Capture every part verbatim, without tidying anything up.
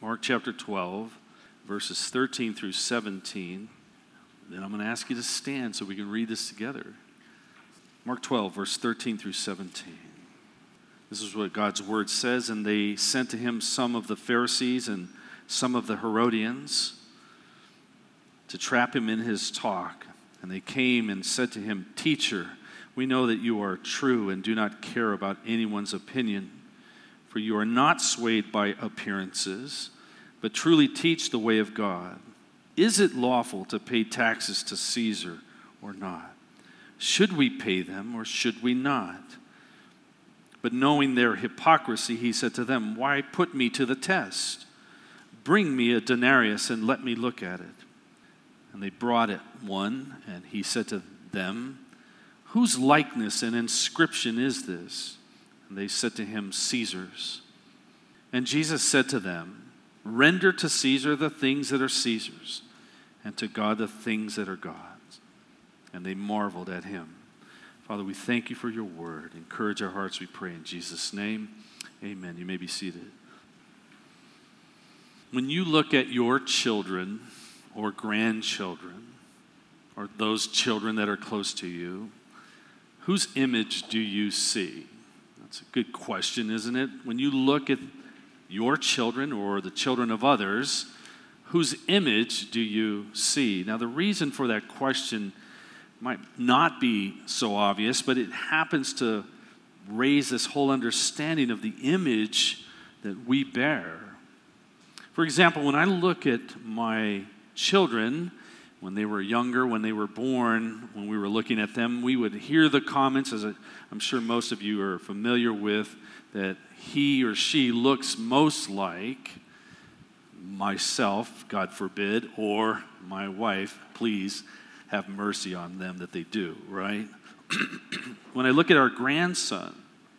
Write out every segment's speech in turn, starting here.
Mark chapter twelve, verses thirteen through seventeen. Then I'm going to ask you to stand so we can read this together. Mark twelve, verse thirteen through seventeen. This is what God's word says. And they sent to him some of the Pharisees and some of the Herodians to trap him in his talk. And they came and said to him, "Teacher, we know that you are true and do not care about anyone's opinion, for you are not swayed by appearances, but truly teach the way of God. Is it lawful to pay taxes to Caesar or not? Should we pay them or should we not?" But knowing their hypocrisy, he said to them, "Why put me to the test? Bring me a denarius and let me look at it." And they brought it one, and he said to them, "Whose likeness and inscription is this?" And they said to him, "Caesar's." And Jesus said to them, "Render to Caesar the things that are Caesar's, and to God the things that are God's." And they marveled at him. Father, we thank you for your word. Encourage our hearts, we pray in Jesus' name. Amen. You may be seated. When you look at your children or grandchildren, or those children that are close to you, whose image do you see? That's a good question, isn't it? When you look at your children or the children of others, whose image do you see? Now, the reason for that question might not be so obvious, but it happens to raise this whole understanding of the image that we bear. For example, when I look at my children, when they were younger, when they were born, when we were looking at them, we would hear the comments, as I'm sure most of you are familiar with, that he or she looks most like myself, God forbid, or my wife. Please have mercy on them that they do, right? When I look at our grandson,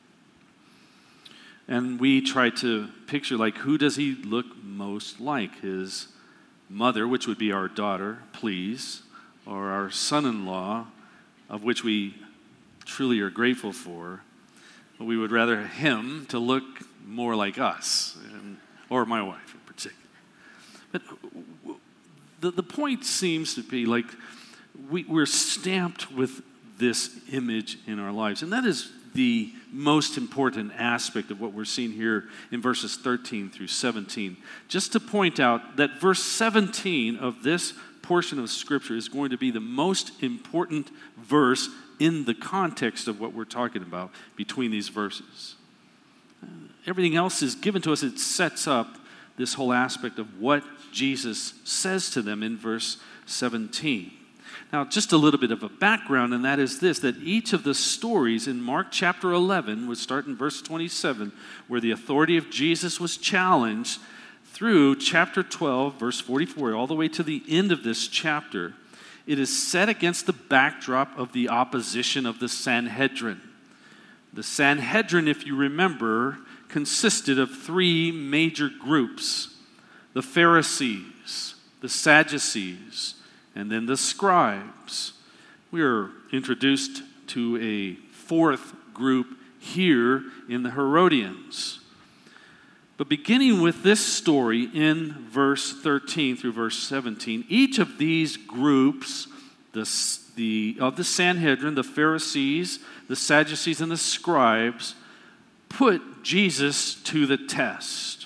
and we try to picture, like, who does he look most like? His mother, which would be our daughter, please, or our son-in-law, of which we truly are grateful for, but we would rather him to look more like us, and, or my wife in particular. But the, the point seems to be, like, we, we're stamped with this image in our lives, and that is the most important aspect of what we're seeing here in verses thirteen through seventeen. Just to point out that verse seventeen of this portion of Scripture is going to be the most important verse in the context of what we're talking about between these verses. Everything else is given to us. It sets up this whole aspect of what Jesus says to them in verse seventeen. Now, just a little bit of a background, and that is this, that each of the stories in Mark chapter eleven would start in verse twenty-seven, where the authority of Jesus was challenged, through chapter twelve, verse forty-four, all the way to the end of this chapter. It is set against the backdrop of the opposition of the Sanhedrin. The Sanhedrin, if you remember, consisted of three major groups: the Pharisees, the Sadducees, and then the scribes. We are introduced to a fourth group here in the Herodians. But beginning with this story in verse thirteen through verse seventeen, each of these groups, the, the, of the Sanhedrin, the Pharisees, the Sadducees, and the scribes, put Jesus to the test.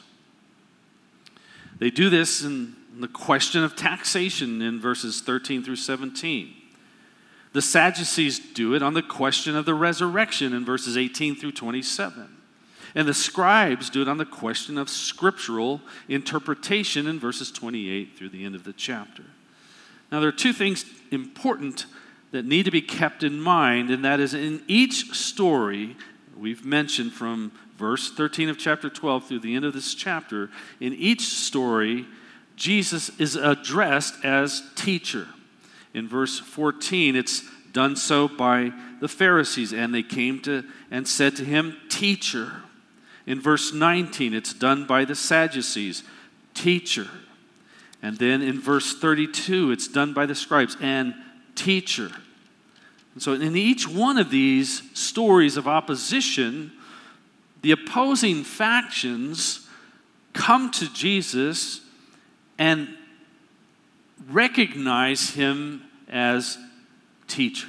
They do this in the question of taxation in verses thirteen through seventeen. The Sadducees do it on the question of the resurrection in verses eighteen through twenty-seven. And the scribes do it on the question of scriptural interpretation in verses twenty-eight through the end of the chapter. Now, there are two things important that need to be kept in mind, and that is, in each story we've mentioned from verse thirteen of chapter twelve through the end of this chapter, in each story, Jesus is addressed as teacher. In verse fourteen, it's done so by the Pharisees, and they came to and said to him, "Teacher." In verse nineteen, it's done by the Sadducees, "Teacher." And then in verse thirty-two, it's done by the scribes, and "Teacher." And so in each one of these stories of opposition, the opposing factions come to Jesus and recognize him as teacher.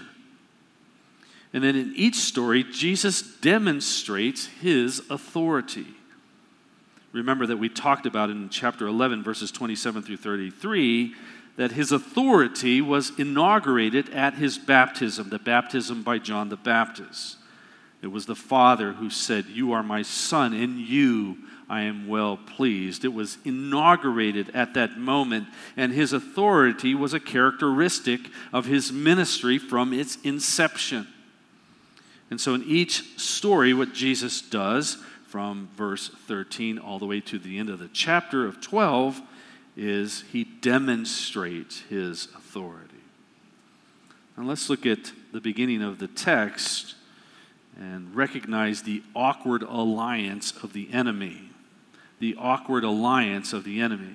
And then in each story, Jesus demonstrates his authority. Remember that we talked about in chapter eleven, verses twenty-seven through thirty-three, that his authority was inaugurated at his baptism, the baptism by John the Baptist. It was the Father who said, "You are my Son, in you I am well pleased." It was inaugurated at that moment, and his authority was a characteristic of his ministry from its inception. And so in each story, what Jesus does from verse thirteen all the way to the end of the chapter of twelve is he demonstrates his authority. Now let's look at the beginning of the text and recognize the awkward alliance of the enemy. The awkward alliance of the enemy.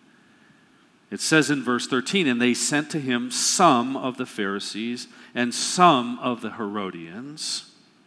It says in verse thirteen, "And they sent to him some of the Pharisees and some of the Herodians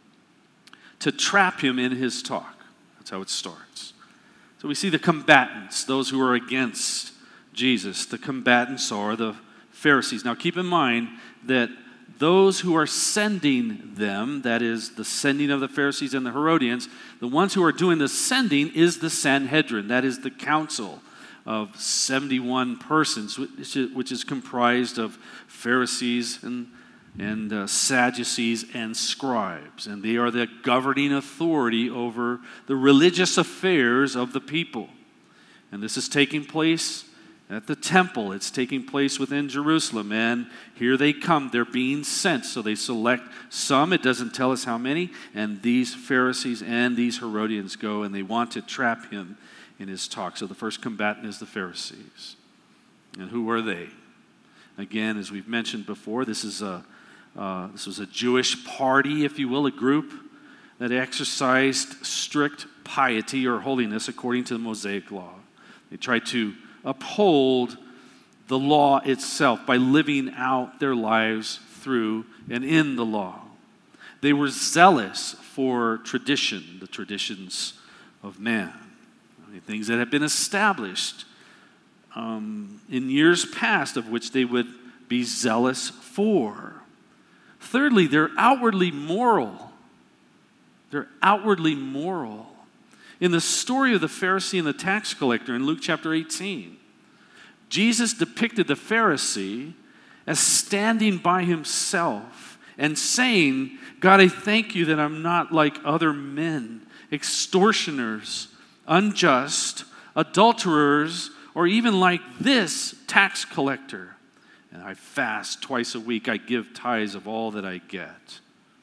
to trap him in his talk." That's how it starts. So we see the combatants, those who are against Jesus. The combatants are the Pharisees. Now keep in mind that those who are sending them, that is the sending of the Pharisees and the Herodians, the ones who are doing the sending is the Sanhedrin, that is the council of seventy-one persons, which is comprised of Pharisees and, and uh, Sadducees and scribes. And they are the governing authority over the religious affairs of the people. And this is taking place at the temple. It's taking place within Jerusalem. And here they come. They're being sent. So they select some. It doesn't tell us how many. And these Pharisees and these Herodians go, and they want to trap him in his talk. So the first combatant is the Pharisees. And who are they? Again, as we've mentioned before, this is a uh, this was a Jewish party, if you will, a group that exercised strict piety or holiness according to the Mosaic law. They tried to uphold the law itself by living out their lives through and in the law. They were zealous for tradition, the traditions of man. Things that have been established um, in years past, of which they would be zealous for. Thirdly, they're outwardly moral. They're outwardly moral. In the story of the Pharisee and the tax collector in Luke chapter eighteen, Jesus depicted the Pharisee as standing by himself and saying, "God, I thank you that I'm not like other men, extortioners, unjust, adulterers, or even like this tax collector. And I fast twice a week. I give tithes of all that I get."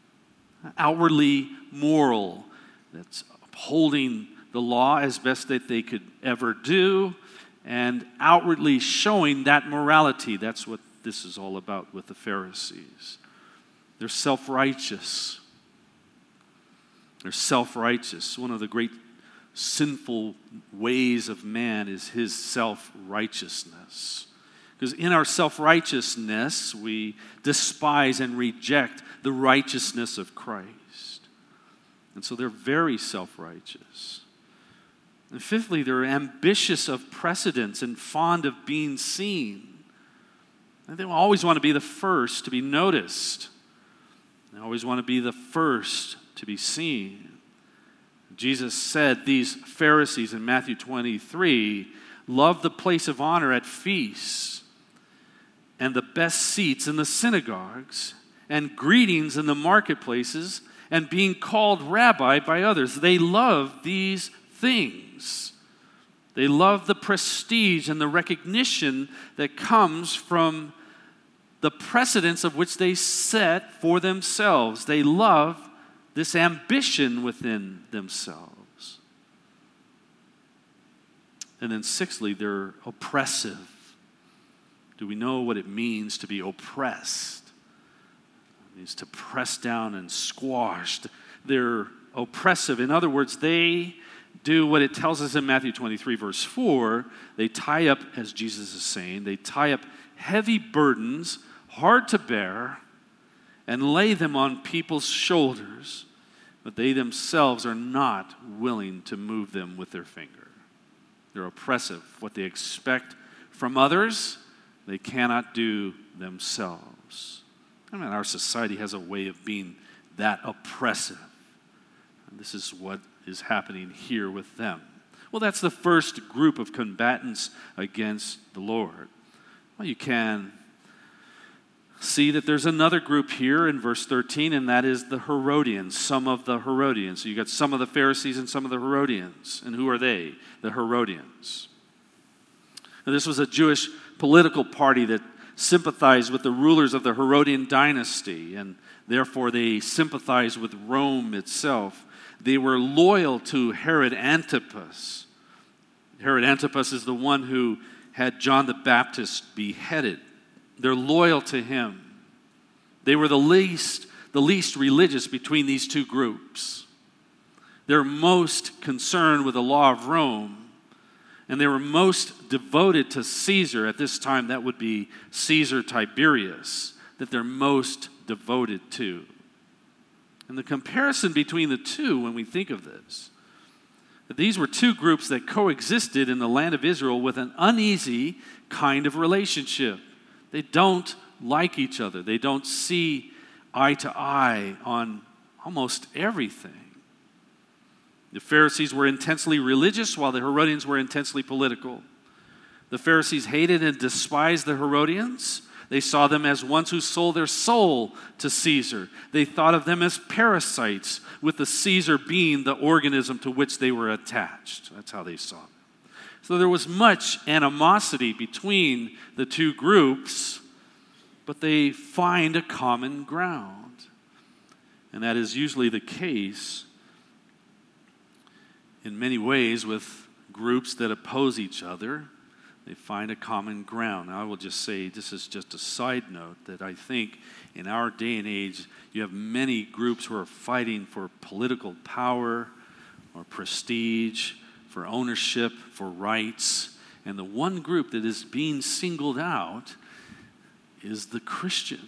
Outwardly moral. That's upholding the law as best that they could ever do, and outwardly showing that morality. That's what this is all about with the Pharisees. They're self-righteous. They're self-righteous. One of the great sinful ways of man is his self-righteousness. Because in our self-righteousness, we despise and reject the righteousness of Christ. And so they're very self-righteous. And fifthly, they're ambitious of precedence and fond of being seen. And they always want to be the first to be noticed. They always want to be the first to be seen. Jesus said these Pharisees in Matthew twenty-three loved the place of honor at feasts and the best seats in the synagogues and greetings in the marketplaces and being called rabbi by others. They love these things. They love the prestige and the recognition that comes from the precedence of which they set for themselves. They love this ambition within themselves. And then sixthly, they're oppressive. Do we know what it means to be oppressed? It means to press down and squashed. They're oppressive. In other words, they do what it tells us in Matthew twenty-three, verse four. They tie up, as Jesus is saying, they tie up heavy burdens, hard to bear, and lay them on people's shoulders, but they themselves are not willing to move them with their finger. They're oppressive. What they expect from others, they cannot do themselves. I mean, our society has a way of being that oppressive. And this is what is happening here with them. Well, that's the first group of combatants against the Lord. Well, you can see that there's another group here in verse thirteen, and that is the Herodians, some of the Herodians. So you got some of the Pharisees and some of the Herodians. And who are they? The Herodians. Now, this was a Jewish political party that sympathized with the rulers of the Herodian dynasty, and therefore they sympathized with Rome itself. They were loyal to Herod Antipas. Herod Antipas is the one who had John the Baptist beheaded. They're loyal to him. They were the least, the least religious between these two groups. They're most concerned with the law of Rome, and they were most devoted to Caesar. At this time, that would be Caesar Tiberius, that they're most devoted to. And the comparison between the two, when we think of this, that these were two groups that coexisted in the land of Israel with an uneasy kind of relationship. They don't like each other. They don't see eye to eye on almost everything. The Pharisees were intensely religious, while the Herodians were intensely political. The Pharisees hated and despised the Herodians. They saw them as ones who sold their soul to Caesar. They thought of them as parasites, with the Caesar being the organism to which they were attached. That's how they saw them. So there was much animosity between the two groups, but they find a common ground. And that is usually the case in many ways with groups that oppose each other. They find a common ground. Now, I will just say, this is just a side note, that I think in our day and age, you have many groups who are fighting for political power or prestige, for ownership, for rights. And the one group that is being singled out is the Christian.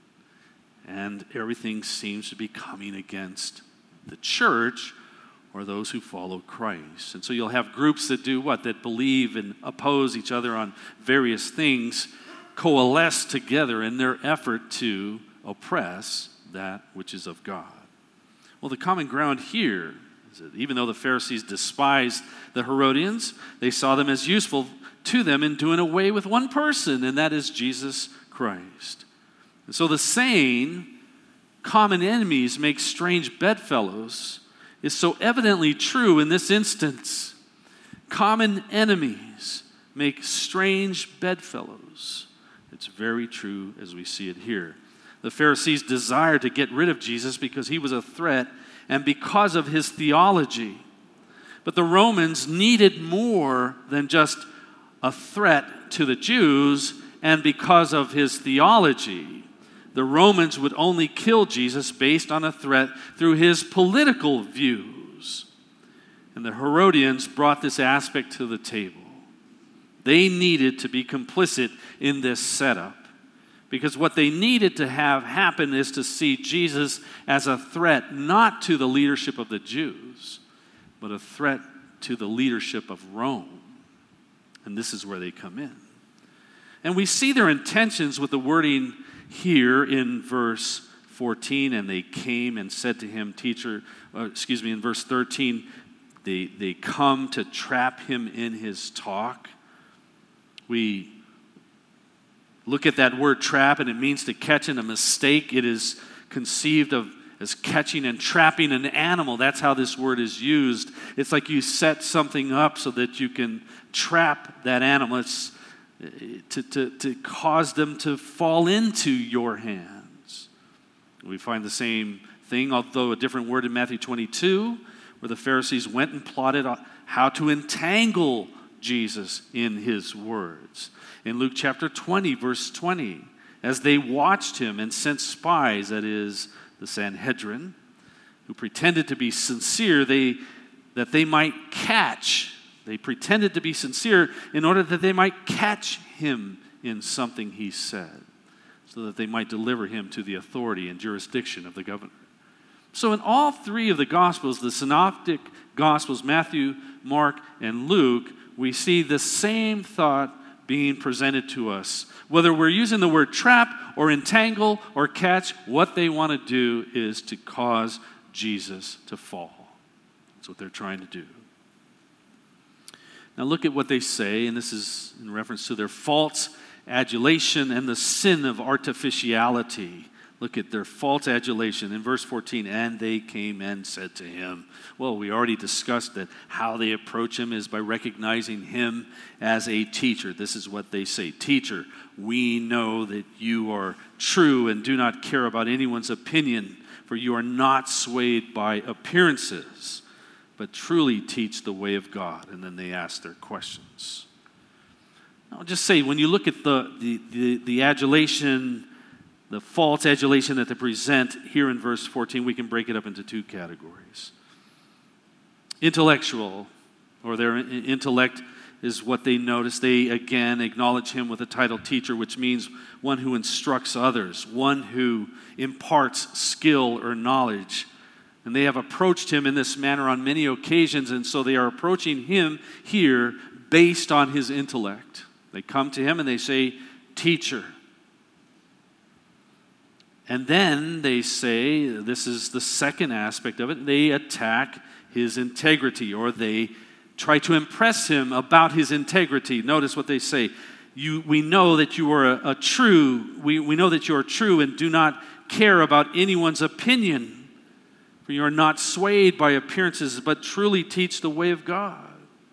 And everything seems to be coming against the church or those who follow Christ. And so you'll have groups that do what? That believe and oppose each other on various things, coalesce together in their effort to oppress that which is of God. Well, the common ground here is that even though the Pharisees despised the Herodians, they saw them as useful to them in doing away with one person, and that is Jesus Christ. And so the saying, common enemies make strange bedfellows, is so evidently true in this instance. Common enemies make strange bedfellows. It's very true as we see it here. The Pharisees desired to get rid of Jesus because he was a threat and because of his theology. But the Romans needed more than just a threat to the Jews, and because of his theology. The Romans would only kill Jesus based on a threat through his political views. And the Herodians brought this aspect to the table. They needed to be complicit in this setup, because what they needed to have happen is to see Jesus as a threat not to the leadership of the Jews, but a threat to the leadership of Rome. And this is where they come in. And we see their intentions with the wording here in verse fourteen, and they came and said to him, teacher, uh, excuse me, in verse thirteen, they, they come to trap him in his talk. We look at that word trap, and it means to catch in a mistake. It is conceived of as catching and trapping an animal. That's how this word is used. It's like you set something up so that you can trap that animal. It's to, to, to cause them to fall into your hands. We find the same thing, although a different word, in Matthew twenty-two, where the Pharisees went and plotted how to entangle Jesus in his words. In Luke chapter twenty, verse twenty, as they watched him and sent spies, that is, the Sanhedrin, who pretended to be sincere, they that they might catch, they pretended to be sincere in order that they might catch him in something he said, so that they might deliver him to the authority and jurisdiction of the governor. So in all three of the Gospels, the Synoptic Gospels, Matthew, Mark, and Luke, we see the same thought being presented to us. Whether we're using the word trap or entangle or catch, what they want to do is to cause Jesus to fall. That's what they're trying to do. Now look at what they say, and this is in reference to their false adulation and the sin of artificiality. Look at their false adulation in verse fourteen. And they came and said to him. Well, we already discussed that how they approach him is by recognizing him as a teacher. This is what they say. Teacher, we know that you are true and do not care about anyone's opinion, for you are not swayed by appearances, but truly teach the way of God. And then they ask their questions. I'll just say, when you look at the, the, the, the adulation, the false adulation that they present here in verse fourteen, we can break it up into two categories. Intellectual, or their intellect is what they notice. They, again, acknowledge him with the title teacher, which means one who instructs others, one who imparts skill or knowledge. And they have approached him in this manner on many occasions, and so they are approaching him here based on his intellect. They come to him and they say, teacher. And then they say, this is the second aspect of it, they attack his integrity, or they try to impress him about his integrity. Notice what they say. You, we know that you are a, a true, we, we know that you are true and do not care about anyone's opinion, for you are not swayed by appearances, but truly teach the way of God.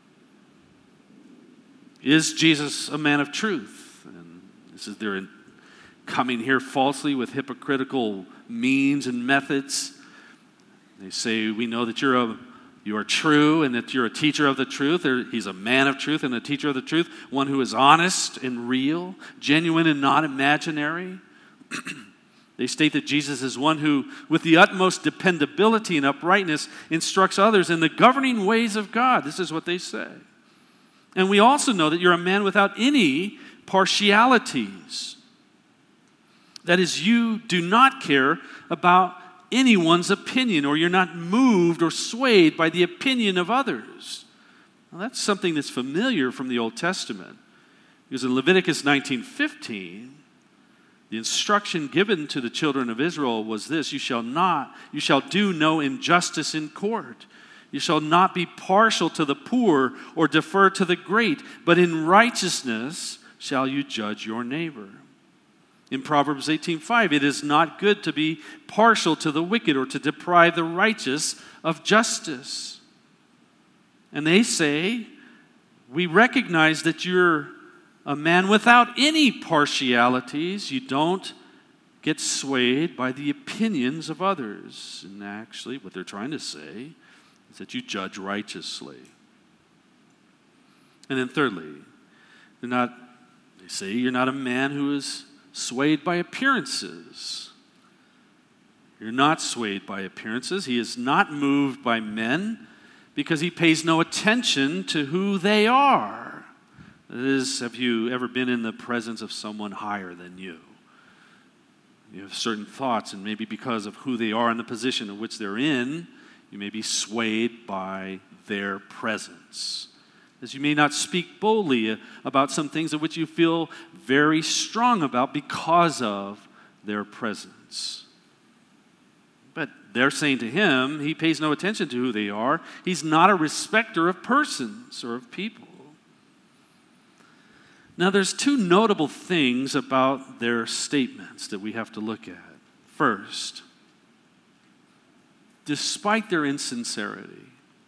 Is Jesus a man of truth? And this is their coming here falsely with hypocritical means and methods. They say, we know that you're a, you are true and that you're a teacher of the truth. Or he's a man of truth and a teacher of the truth, one who is honest and real, genuine and not imaginary. They state that Jesus is one who, with the utmost dependability and uprightness, instructs others in the governing ways of God. This is what they say. And we also know that you're a man without any partialities. That is, you do not care about anyone's opinion, or you're not moved or swayed by the opinion of others. Now, that's something that's familiar from the Old Testament. Because in Leviticus nineteen fifteen, the instruction given to the children of Israel was this: you shall not, you shall do no injustice in court. You shall not be partial to the poor or defer to the great, but in righteousness shall you judge your neighbor. In Proverbs eighteen five, it is not good to be partial to the wicked or to deprive the righteous of justice. And they say, we recognize that you're a man without any partialities. You don't get swayed by the opinions of others. And actually, what they're trying to say is that you judge righteously. And then thirdly, they're not, they say you're not a man who is swayed by appearances. You're not swayed by appearances. He is not moved by men because he pays no attention to who they are. That is, have you ever been in the presence of someone higher than you? You have certain thoughts, and maybe because of who they are and the position in which they're in, you may be swayed by their presence. As you may not speak boldly about some things of which you feel very strong about because of their presence. But they're saying to him, he pays no attention to who they are. He's not a respecter of persons or of people. Now, there's two notable things about their statements that we have to look at. First, despite their insincerity,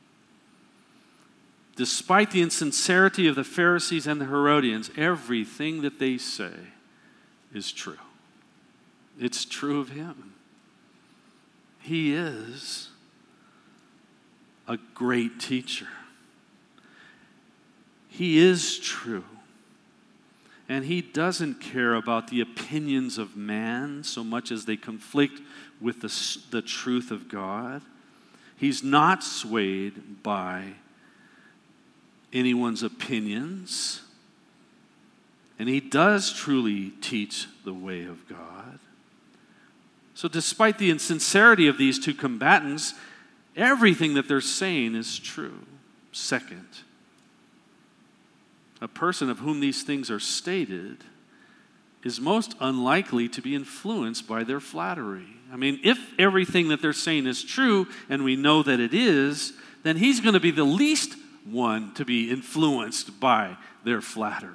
despite the insincerity of the Pharisees and the Herodians, everything that they say is true. It's true of him. He is a great teacher. He is true. And he doesn't care about the opinions of man so much as they conflict with the, the truth of God. He's not swayed by anyone's opinions. And he does truly teach the way of God. So despite the insincerity of these two combatants, everything that they're saying is true. Second, a person of whom these things are stated is most unlikely to be influenced by their flattery. I mean, if everything that they're saying is true, and we know that it is, then he's going to be the least one to be influenced by their flattery.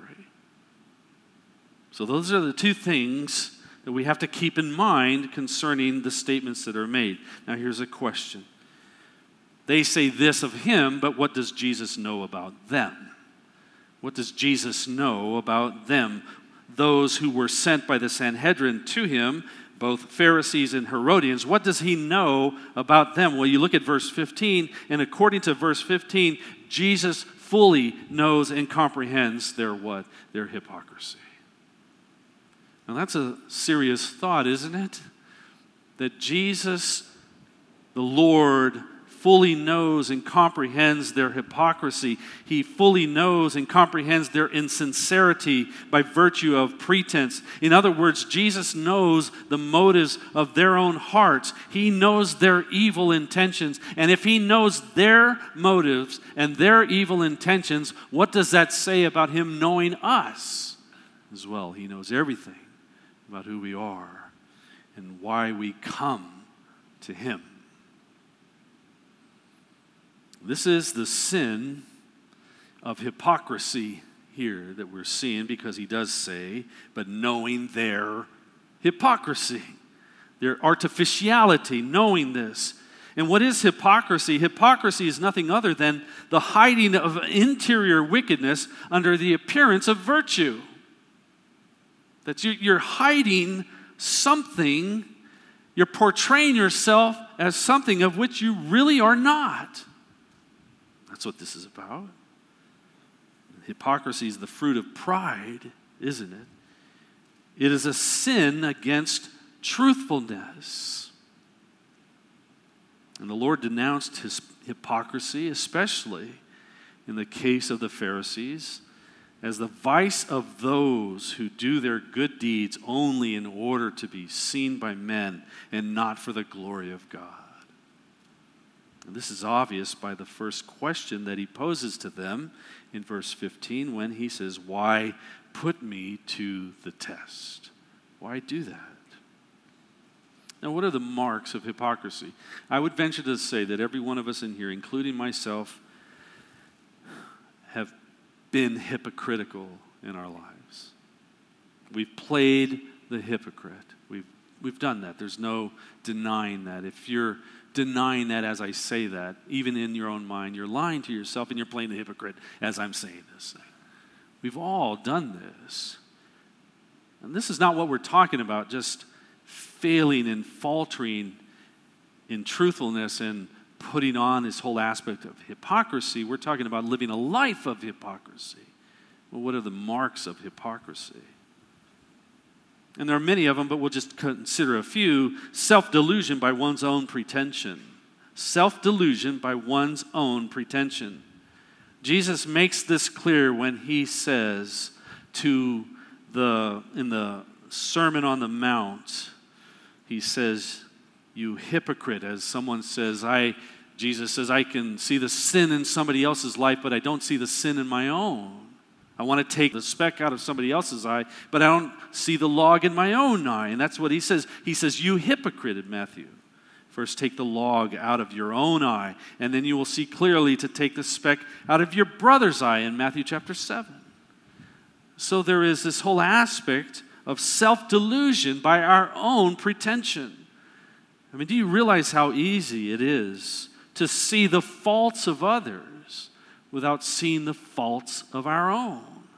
So those are the two things that we have to keep in mind concerning the statements that are made. Now here's a question. They say this of him, but what does Jesus know about them? What does Jesus know about them? Those who were sent by the Sanhedrin to him, both Pharisees and Herodians, what does he know about them? Well, you look at verse fifteen, and according to verse fifteen, Jesus fully knows and comprehends their what? Their hypocrisy. Now that's a serious thought, isn't it? That Jesus, the Lord, fully knows and comprehends their hypocrisy. He fully knows and comprehends their insincerity by virtue of pretense. In other words, Jesus knows the motives of their own hearts. He knows their evil intentions. And if he knows their motives and their evil intentions, what does that say about him knowing us as well? He knows everything about who we are and why we come to him. This is the sin of hypocrisy here that we're seeing, because he does say, but knowing their hypocrisy, their artificiality, knowing this. And what is hypocrisy? Hypocrisy is nothing other than the hiding of interior wickedness under the appearance of virtue. That you're hiding something, you're portraying yourself as something of which you really are not. That's what this is about. Hypocrisy is the fruit of pride, isn't it? It is a sin against truthfulness. And the Lord denounced his hypocrisy, especially in the case of the Pharisees, as the vice of those who do their good deeds only in order to be seen by men and not for the glory of God. And this is obvious by the first question that he poses to them in verse fifteen when he says, "Why put me to the test?" Why do that? Now, what are the marks of hypocrisy? I would venture to say that every one of us in here, including myself, have been hypocritical in our lives. We've played the hypocrite. We've, we've done that. There's no denying that. If you're denying that as I say that, even in your own mind, you're lying to yourself and you're playing the hypocrite as I'm saying this. We've all done this. And this is not what we're talking about, just failing and faltering in truthfulness and putting on this whole aspect of hypocrisy. We're talking about living a life of hypocrisy. Well, what are the marks of hypocrisy? And there are many of them, but we'll just consider a few. Self-delusion by one's own pretension. Self-delusion by one's own pretension. Jesus makes this clear when he says to the, in the Sermon on the Mount, he says, "You hypocrite," as someone says, I, Jesus says, I can see the sin in somebody else's life, but I don't see the sin in my own. I want to take the speck out of somebody else's eye, but I don't see the log in my own eye. And that's what he says. He says, "You hypocrite," in Matthew. First take the log out of your own eye, and then you will see clearly to take the speck out of your brother's eye in Matthew chapter seven. So there is this whole aspect of self-delusion by our own pretension. I mean, do you realize how easy it is to see the faults of others without seeing the faults of our own?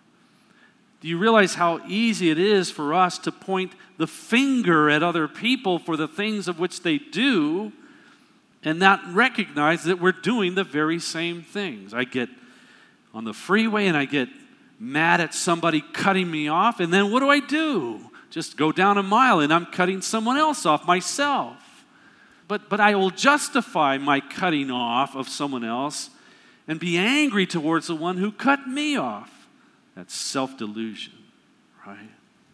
Do you realize how easy it is for us to point the finger at other people for the things of which they do and not recognize that we're doing the very same things? I get on the freeway and I get mad at somebody cutting me off, and then what do I do? Just go down a mile and I'm cutting someone else off myself. But, but I will justify my cutting off of someone else and be angry towards the one who cut me off. That's self-delusion, right?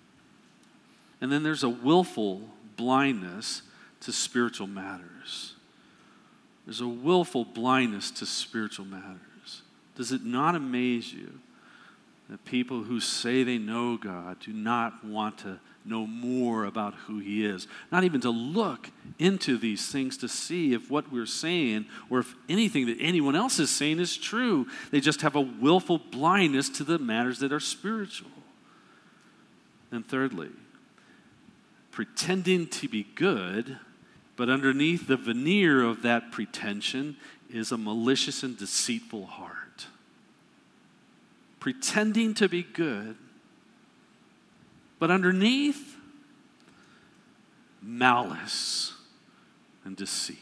And then there's a willful blindness to spiritual matters. There's a willful blindness to spiritual matters. Does it not amaze you The people who say they know God do not want to know more about who he is, not even to look into these things to see if what we're saying or if anything that anyone else is saying is true. They just have a willful blindness to the matters that are spiritual. And thirdly, pretending to be good, but underneath the veneer of that pretension is a malicious and deceitful heart. Pretending to be good, but underneath, malice and deceit.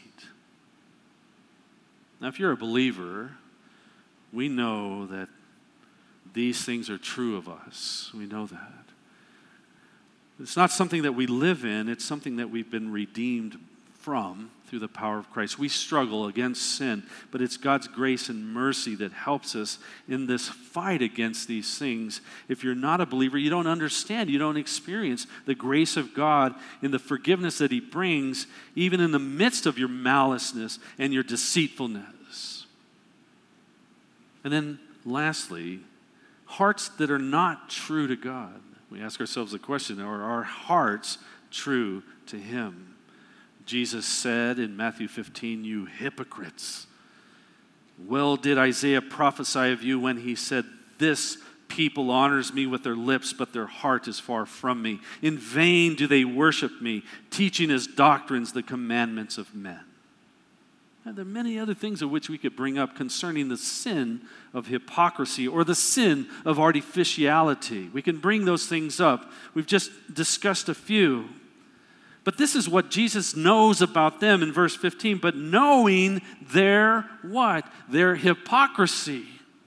Now, if you're a believer, we know that these things are true of us. We know that. It's not something that we live in. It's something that we've been redeemed from through the power of Christ. We struggle against sin, but it's God's grace and mercy that helps us in this fight against these things. If you're not a believer, you don't understand, you don't experience the grace of God in the forgiveness that he brings, even in the midst of your maliceness and your deceitfulness. And then lastly, hearts that are not true to God. We ask ourselves the question, are our hearts true to him? Jesus said in Matthew fifteen, "You hypocrites. Well did Isaiah prophesy of you when he said, 'This people honors me with their lips, but their heart is far from me. In vain do they worship me, teaching as doctrines the commandments of men.'" And there are many other things of which we could bring up concerning the sin of hypocrisy or the sin of artificiality. We can bring those things up. We've just discussed a few. But this is what Jesus knows about them in verse fifteen. But knowing their what? Their hypocrisy.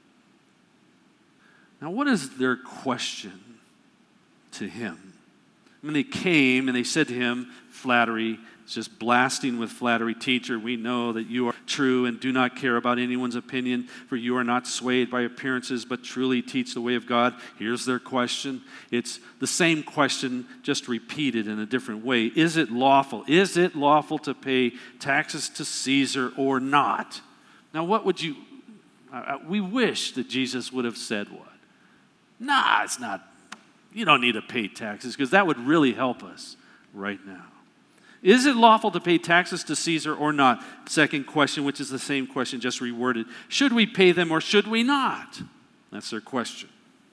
Now, what is their question to him? When they came and they said to him, flattery, it's just blasting with flattery. "Teacher, we know that you are true and do not care about anyone's opinion, for you are not swayed by appearances, but truly teach the way of God." Here's their question. It's the same question, just repeated in a different way. Is it lawful? Is it lawful to pay taxes to Caesar or not? Now, what would you, uh, we wish that Jesus would have said what? Nah, it's not. You don't need to pay taxes, because that would really help us right now. Is it lawful to pay taxes to Caesar or not? Second question, which is the same question, just reworded. Should we pay them or should we not? That's their question.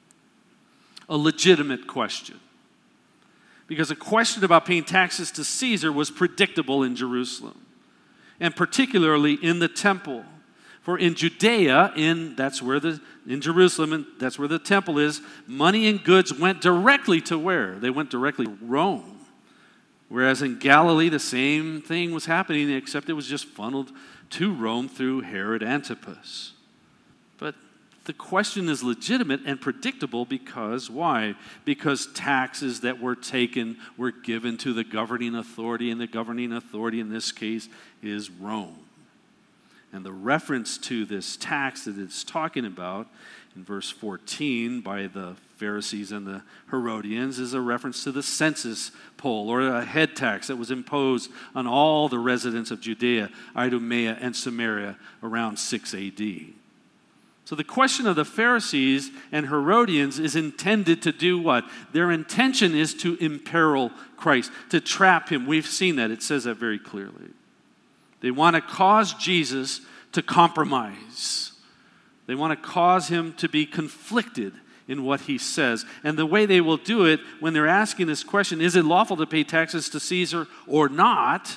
A legitimate question. Because a question about paying taxes to Caesar was predictable in Jerusalem, and particularly in the temple. For in Judea, in that's where the in Jerusalem, and that's where the temple is, money and goods went directly to where? They went directly to Rome. Whereas in Galilee, the same thing was happening, except it was just funneled to Rome through Herod Antipas. But the question is legitimate and predictable because, why? Because taxes that were taken were given to the governing authority, and the governing authority in this case is Rome. And the reference to this tax that it's talking about in verse fourteen by the Pharisees and the Herodians is a reference to the census poll, or a head tax that was imposed on all the residents of Judea, Idumea, and Samaria around six A D. So the question of the Pharisees and Herodians is intended to do what? Their intention is to imperil Christ, to trap him. We've seen that. It says that very clearly. They want to cause Jesus to compromise. They want to cause him to be conflicted in what he says. And the way they will do it when they're asking this question, is it lawful to pay taxes to Caesar or not?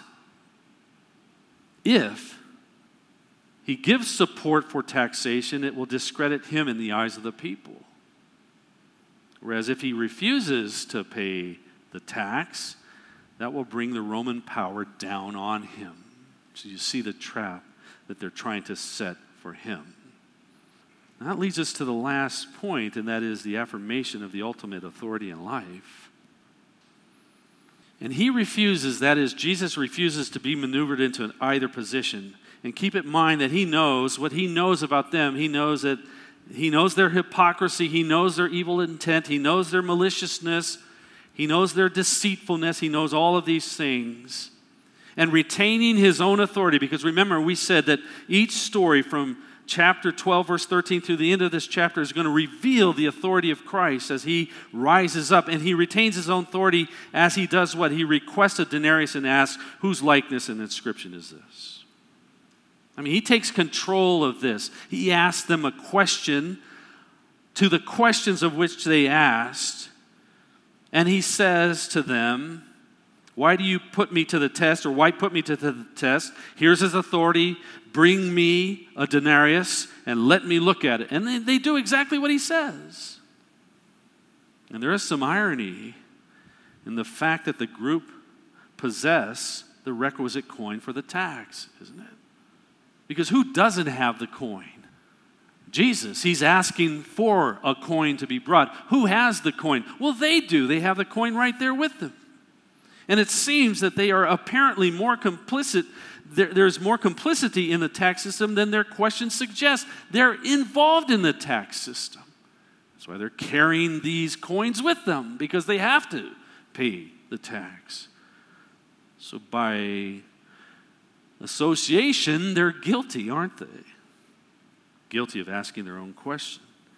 If he gives support for taxation, it will discredit him in the eyes of the people. Whereas if he refuses to pay the tax, that will bring the Roman power down on him. So you see the trap that they're trying to set for him. And that leads us to the last point, and that is the affirmation of the ultimate authority in life. And he refuses, that is, Jesus refuses to be maneuvered into either position. And keep in mind that he knows what he knows about them. He knows that he knows their hypocrisy. He knows their evil intent. He knows their maliciousness. He knows their deceitfulness. He knows all of these things. And retaining his own authority, because remember, we said that each story from chapter twelve, verse thirteen, through the end of this chapter is going to reveal the authority of Christ as he rises up, and he retains his own authority as he does what? He requests a denarius and asks, whose likeness and inscription is this? I mean, he takes control of this. He asks them a question to the questions of which they asked, and he says to them, why do you put me to the test, or why put me to the test? Here's his authority. Bring me a denarius and let me look at it. And they, they do exactly what he says. And there is some irony in the fact that the group possess the requisite coin for the tax, isn't it? Because who doesn't have the coin? Jesus. He's asking for a coin to be brought. Who has the coin? Well, they do. They have the coin right there with them. And it seems that they are apparently more complicit. There, there's more complicity in the tax system than their questions suggest. They're involved in the tax system. That's why they're carrying these coins with them, because they have to pay the tax. So by association, they're guilty, aren't they? Guilty of asking their own question.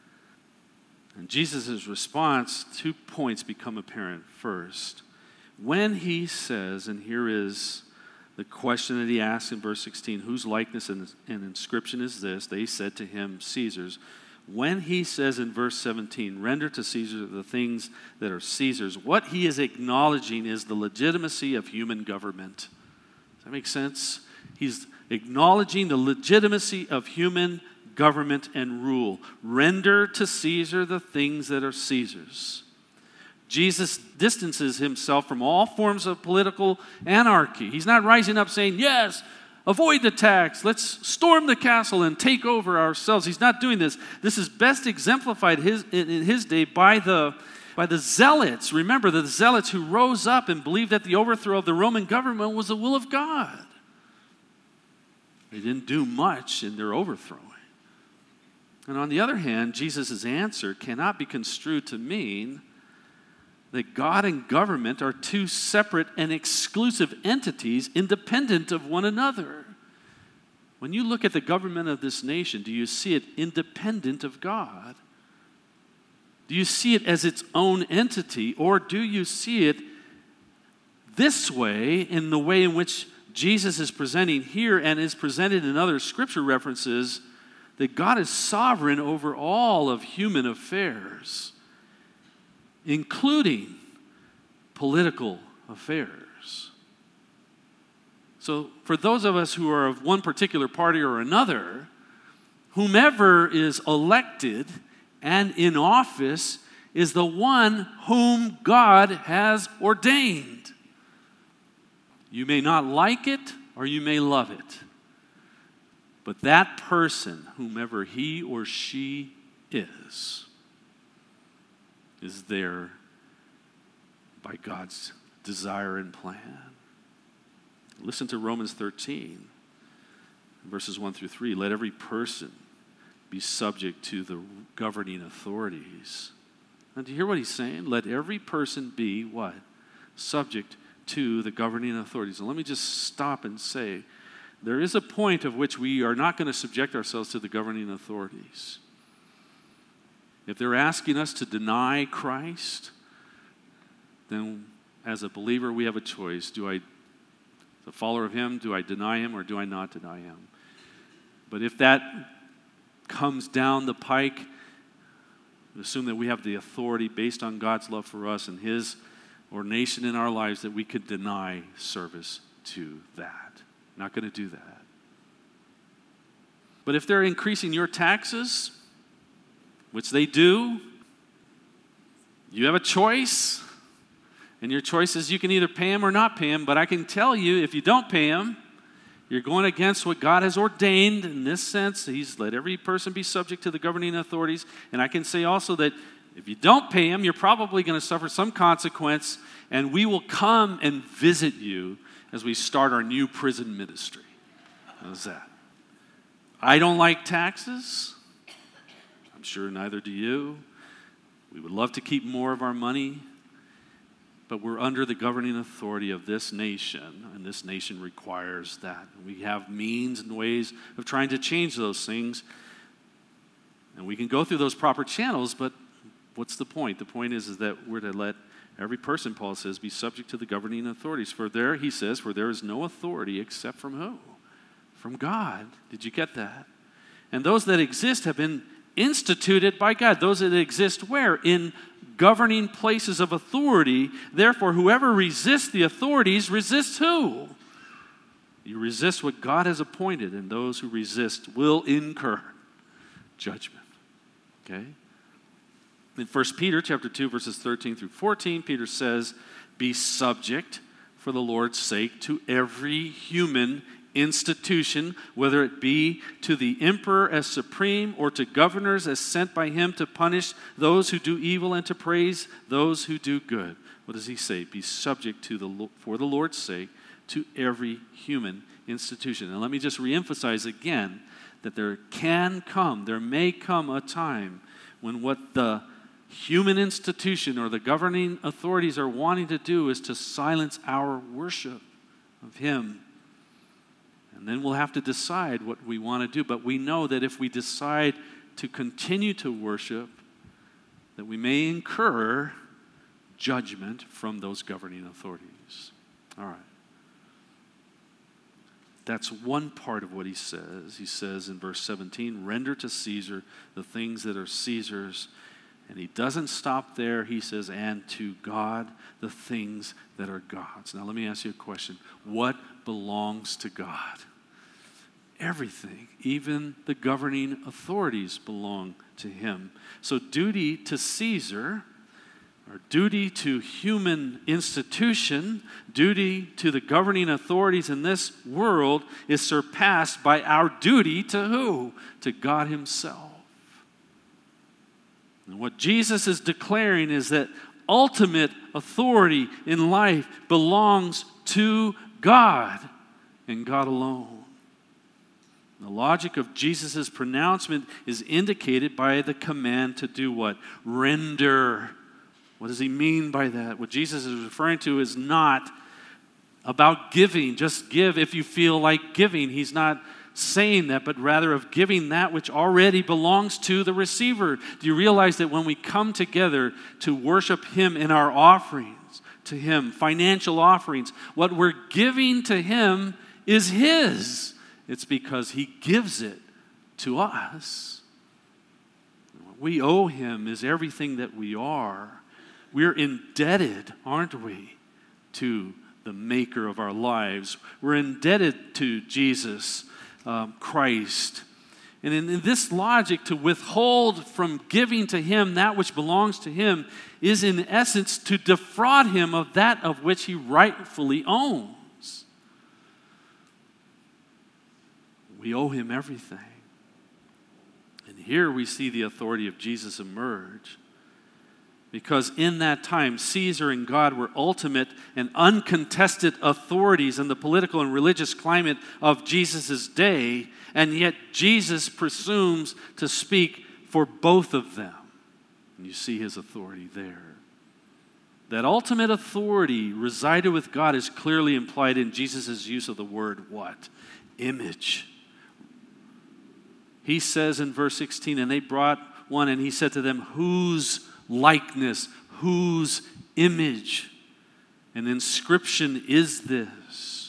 And Jesus' response, two points become apparent. First, when he says, and here is the question that he asks in verse sixteen, whose likeness and, and inscription is this? They said to him, Caesar's. When he says in verse seventeen, render to Caesar the things that are Caesar's, what he is acknowledging is the legitimacy of human government. Does that make sense? He's acknowledging the legitimacy of human government and rule. Render to Caesar the things that are Caesar's. Jesus distances himself from all forms of political anarchy. He's not rising up saying, yes, avoid the tax. Let's storm the castle and take over ourselves. He's not doing this. This is best exemplified his, in, in his day by the, by the zealots. Remember, the zealots who rose up and believed that the overthrow of the Roman government was the will of God. They didn't do much in their overthrowing. And on the other hand, Jesus' answer cannot be construed to mean that God and government are two separate and exclusive entities independent of one another. When you look at the government of this nation, do you see it independent of God? Do you see it as its own entity, or do you see it this way, in the way in which Jesus is presenting here and is presented in other scripture references, that God is sovereign over all of human affairs, including political affairs. So for those of us who are of one particular party or another, whomever is elected and in office is the one whom God has ordained. You may not like it or you may love it, but that person, whomever he or she is, is there by God's desire and plan. Listen to Romans thirteen, verses one through three. Let every person be subject to the governing authorities. And do you hear what he's saying? Let every person be what? Subject to the governing authorities. And let me just stop and say, there is a point of which we are not going to subject ourselves to the governing authorities. If they're asking us to deny Christ, then as a believer we have a choice. Do I, as a follower of him, do I deny him or do I not deny him? But if that comes down the pike, assume that we have the authority based on God's love for us and his ordination in our lives that we could deny service to that. Not going to do that. But if they're increasing your taxes, which they do, you have a choice. And your choice is you can either pay them or not pay them. But I can tell you, if you don't pay them, you're going against what God has ordained in this sense. He's let every person be subject to the governing authorities. And I can say also that if you don't pay them, you're probably going to suffer some consequence. And we will come and visit you as we start our new prison ministry. How's that? I don't like taxes. I'm sure neither do you. We would love to keep more of our money but we're under the governing authority of this nation, and this nation requires that. We have means and ways of trying to change those things, and we can go through those proper channels, but what's the point? The point is, is that we're to let every person, Paul says, be subject to the governing authorities. For there, he says, for there is no authority except from who? From God. Did you get that? And those that exist have been instituted by God. Those that exist where? In governing places of authority. Therefore, whoever resists the authorities resists who? You resist what God has appointed, and those who resist will incur judgment. Okay? In First Peter chapter two, verses thirteen through fourteen, Peter says, be subject for the Lord's sake to every human institution, whether it be to the emperor as supreme or to governors as sent by him to punish those who do evil and to praise those who do good. What does he say? Be subject to the for the Lord's sake to every human institution. And let me just reemphasize again that there can come, there may come a time when what the human institution or the governing authorities are wanting to do is to silence our worship of him. And then we'll have to decide what we want to do. But we know that if we decide to continue to worship, that we may incur judgment from those governing authorities. All right. That's one part of what he says. He says in verse seventeen, render to Caesar the things that are Caesar's. And he doesn't stop there. He says, and to God the things that are God's. Now let me ask you a question. What belongs to God? Everything, even the governing authorities, belong to him. So duty to Caesar, or duty to human institution, duty to the governing authorities in this world is surpassed by our duty to who? To God himself. And what Jesus is declaring is that ultimate authority in life belongs to God and God alone. The logic of Jesus' pronouncement is indicated by the command to do what? Render. What does he mean by that? What Jesus is referring to is not about giving. Just give if you feel like giving. He's not saying that, but rather of giving that which already belongs to the receiver. Do you realize that when we come together to worship him in our offerings to him, financial offerings, what we're giving to him is his. It's because he gives it to us. What we owe him is everything that we are. We're indebted, aren't we, to the maker of our lives. We're indebted to Jesus um, Christ. And in, in this logic, to withhold from giving to him that which belongs to him is in essence to defraud him of that of which he rightfully owns. We owe him everything. And here we see the authority of Jesus emerge. Because in that time, Caesar and God were ultimate and uncontested authorities in the political and religious climate of Jesus' day, and yet Jesus presumes to speak for both of them. And you see his authority there. That ultimate authority resided with God is clearly implied in Jesus' use of the word what? Image. He says in verse sixteen, and they brought one, and he said to them, whose likeness, whose image and inscription is this?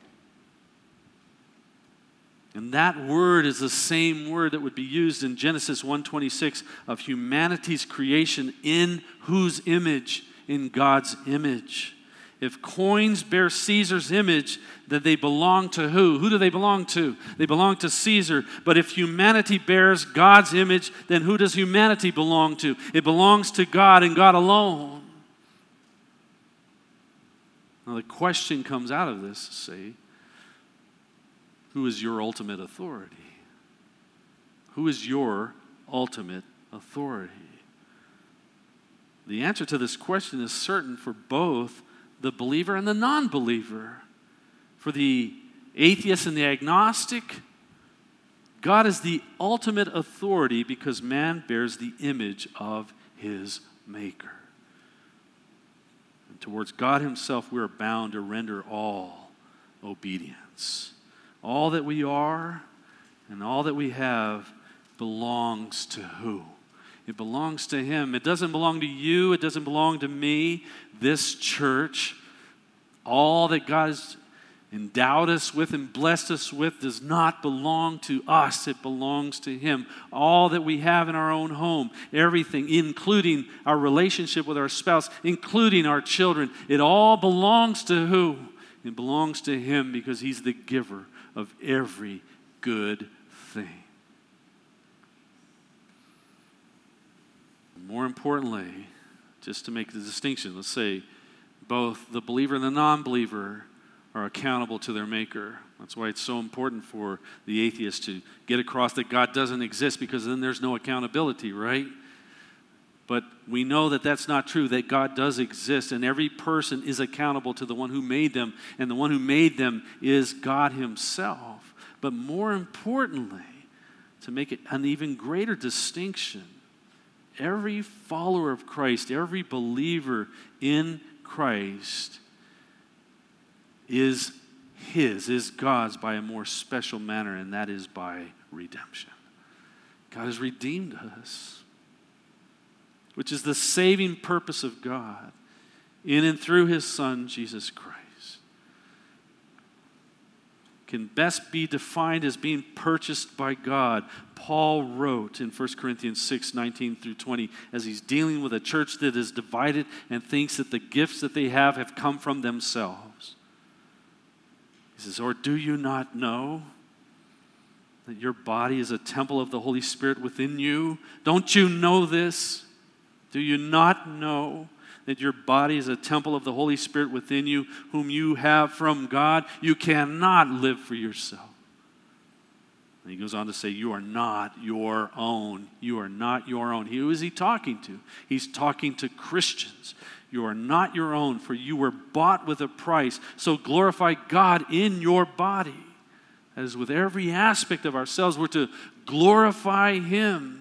And that word is the same word that would be used in Genesis one twenty-six of humanity's creation, in whose image? In God's image. If coins bear Caesar's image, then they belong to who? Who do they belong to? They belong to Caesar. But if humanity bears God's image, then who does humanity belong to? It belongs to God and God alone. Now the question comes out of this, see, who is your ultimate authority? Who is your ultimate authority? The answer to this question is certain for both the believer and the non-believer. For the atheist and the agnostic, God is the ultimate authority because man bears the image of his maker. And towards God himself we are bound to render all obedience. All that we are and all that we have belongs to who? It belongs to him. It doesn't belong to you. It doesn't belong to me. This church, all that God has endowed us with and blessed us with does not belong to us. It belongs to him. All that we have in our own home, everything, including our relationship with our spouse, including our children, it all belongs to who? It belongs to him because he's the giver of every good thing. More importantly, just to make the distinction, let's say both the believer and the non-believer are accountable to their Maker. That's why it's so important for the atheist to get across that God doesn't exist, because then there's no accountability, right? But we know that that's not true, that God does exist, and every person is accountable to the one who made them, and the one who made them is God himself. But more importantly, to make it an even greater distinction, every follower of Christ, every believer in Christ is his, is God's by a more special manner, and that is by redemption. God has redeemed us, which is the saving purpose of God in and through his Son, Jesus Christ. Can best be defined as being purchased by God. Paul wrote in First Corinthians six, nineteen through twenty, as he's dealing with a church that is divided and thinks that the gifts that they have have come from themselves. He says, or do you not know that your body is a temple of the Holy Spirit within you? Don't you know this? Do you not know that your body is a temple of the Holy Spirit within you, whom you have from God? You cannot live for yourself. And he goes on to say, you are not your own. You are not your own. Who is he talking to? He's talking to Christians. You are not your own, for you were bought with a price. So glorify God in your body. As with every aspect of ourselves, we're to glorify him.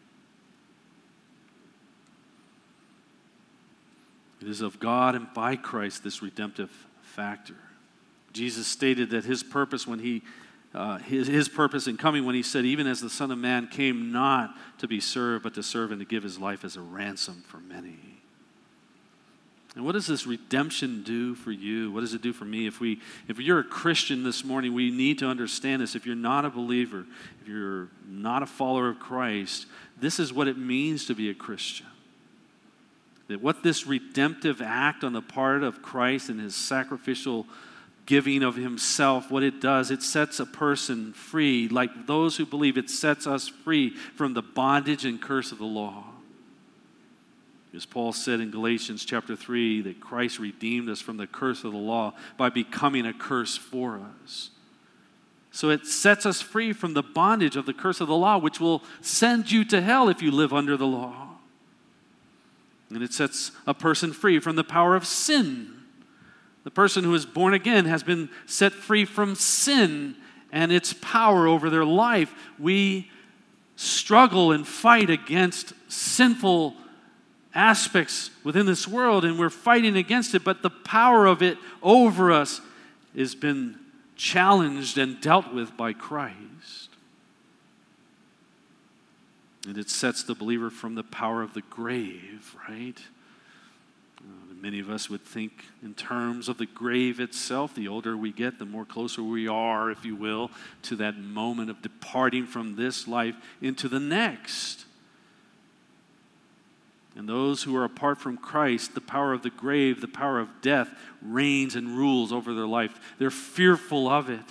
It is of God and by Christ, this redemptive factor. Jesus stated that his purpose when he, uh, his, his purpose in coming when he said, even as the Son of Man came not to be served, but to serve and to give his life as a ransom for many. And what does this redemption do for you? What does it do for me? If we, if you're a Christian this morning, we need to understand this. If you're not a believer, if you're not a follower of Christ, this is what it means to be a Christian. That what this redemptive act on the part of Christ and his sacrificial giving of himself, what it does, it sets a person free. Like those who believe, it sets us free from the bondage and curse of the law. As Paul said in Galatians chapter three, that Christ redeemed us from the curse of the law by becoming a curse for us. So it sets us free from the bondage of the curse of the law, which will send you to hell if you live under the law. And it sets a person free from the power of sin. The person who is born again has been set free from sin and its power over their life. We struggle and fight against sinful aspects within this world, and we're fighting against it, but the power of it over us has been challenged and dealt with by Christ. And it sets the believer from the power of the grave, right? Uh, many of us would think in terms of the grave itself. The older we get, the more closer we are, if you will, to that moment of departing from this life into the next. And those who are apart from Christ, the power of the grave, the power of death, reigns and rules over their life. They're fearful of it.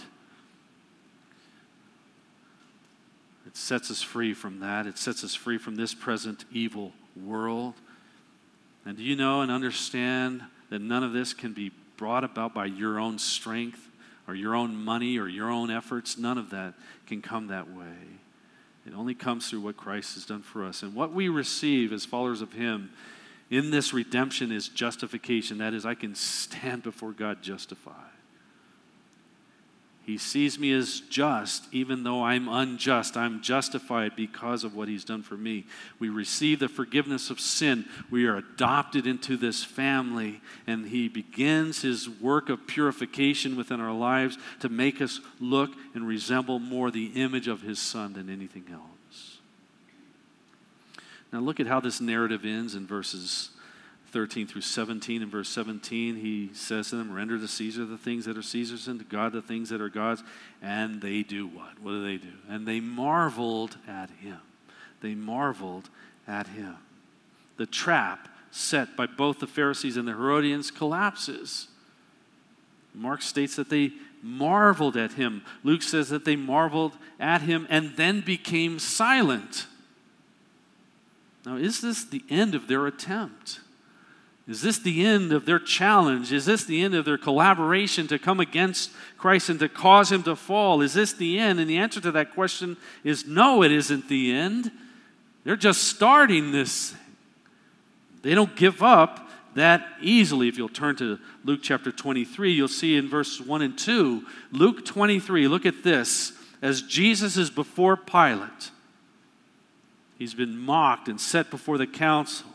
It sets us free from that. It sets us free from this present evil world. And do you know and understand that none of this can be brought about by your own strength or your own money or your own efforts? None of that can come that way. It only comes through what Christ has done for us. And what we receive as followers of him in this redemption is justification. That is, I can stand before God justified. He sees me as just, even though I'm unjust. I'm justified because of what he's done for me. We receive the forgiveness of sin. We are adopted into this family, and he begins his work of purification within our lives to make us look and resemble more the image of his Son than anything else. Now look at how this narrative ends in verses thirteen through seventeen. In verse seventeen, he says to them, render to Caesar the things that are Caesar's, and to God the things that are God's. And they do what? What do they do? And they marveled at him. They marveled at him. The trap set by both the Pharisees and the Herodians collapses. Mark states that they marveled at him. Luke says that they marveled at him and then became silent. Now, is this the end of their attempt? Is this the end of their challenge? Is this the end of their collaboration to come against Christ and to cause him to fall? Is this the end? And the answer to that question is no, it isn't the end. They're just starting this thing. They don't give up that easily. If you'll turn to Luke chapter twenty-three, you'll see in verses one and two, Luke twenty-three, look at this. As Jesus is before Pilate, he's been mocked and set before the council.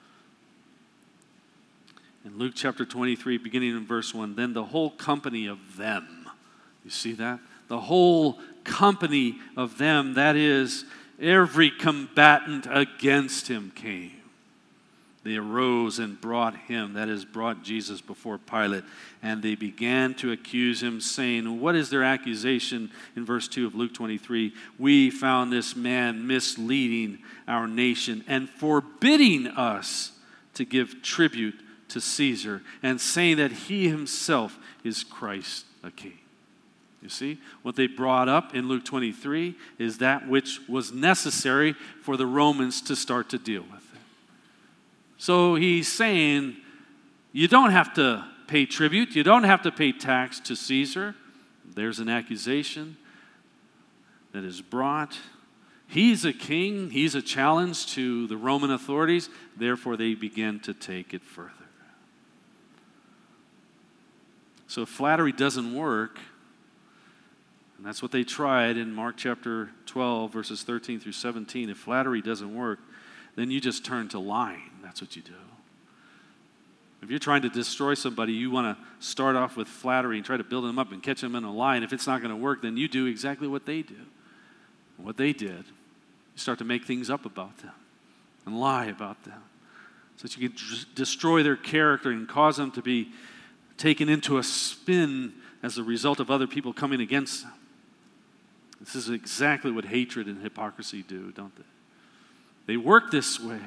In Luke chapter twenty-three, beginning in verse one, then the whole company of them, you see that? The whole company of them, that is, every combatant against him came. They arose and brought him, that is, brought Jesus before Pilate, and they began to accuse him, saying, what is their accusation in verse two of Luke twenty-three? We found this man misleading our nation and forbidding us to give tribute to Caesar, and saying that he himself is Christ a king. You see, what they brought up in Luke twenty-three is that which was necessary for the Romans to start to deal with it. So he's saying, you don't have to pay tribute, you don't have to pay tax to Caesar. There's an accusation that is brought. He's a king, he's a challenge to the Roman authorities, therefore they begin to take it further. So if flattery doesn't work, and that's what they tried in Mark chapter twelve, verses thirteen through seventeen, if flattery doesn't work, then you just turn to lying. That's what you do. If you're trying to destroy somebody, you want to start off with flattery and try to build them up and catch them in a lie, and if it's not going to work, then you do exactly what they do. What they did, you start to make things up about them and lie about them so that you can d- destroy their character and cause them to be taken into a spin as a result of other people coming against them. This is exactly what hatred and hypocrisy do, don't they? They work this way.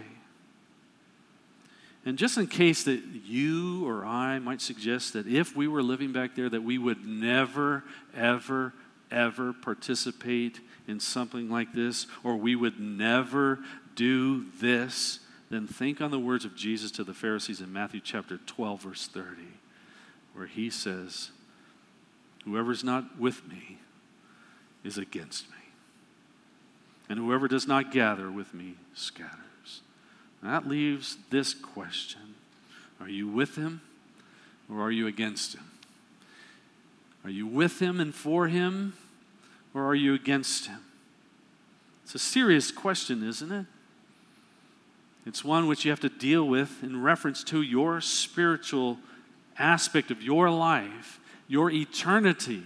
And just in case that you or I might suggest that if we were living back there that we would never, ever, ever participate in something like this, or we would never do this, then think on the words of Jesus to the Pharisees in Matthew chapter twelve, verse thirty. Where he says, whoever's not with me is against me. And whoever does not gather with me scatters. And that leaves this question. Are you with him or are you against him? Are you with him and for him or are you against him? It's a serious question, isn't it? It's one which you have to deal with in reference to your spiritual aspect of your life, your eternity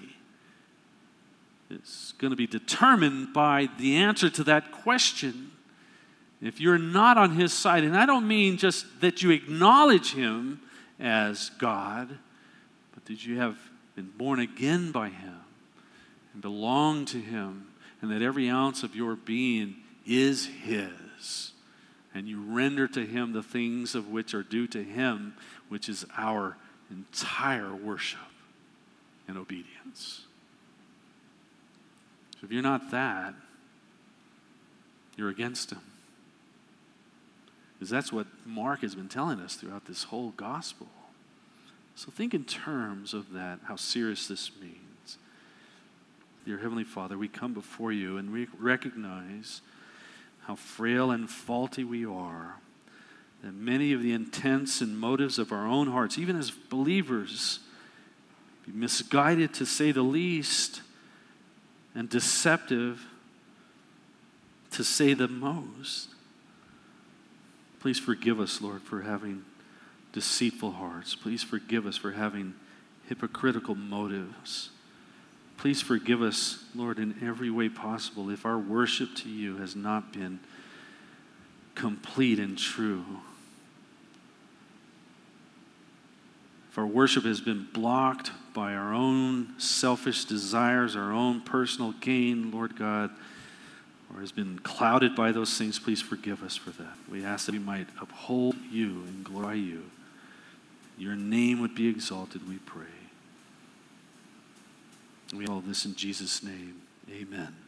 is going to be determined by the answer to that question. If you're not on his side, and I don't mean just that you acknowledge him as God, but that you have been born again by him and belong to him, and that every ounce of your being is his, and you render to him the things of which are due to him, which is our entire worship and obedience. So if you're not that, you're against him. Because that's what Mark has been telling us throughout this whole gospel. So think in terms of that, how serious this means. Dear Heavenly Father, we come before you and we recognize how frail and faulty we are. That many of the intents and motives of our own hearts, even as believers, be misguided to say the least, and deceptive to say the most. Please forgive us, Lord, for having deceitful hearts. Please forgive us for having hypocritical motives. Please forgive us, Lord, in every way possible if our worship to you has not been complete and true. If our worship has been blocked by our own selfish desires, our own personal gain, Lord God, or has been clouded by those things, please forgive us for that. We ask that we might uphold you and glorify you. Your name would be exalted, we pray. We all this in Jesus' name. Amen.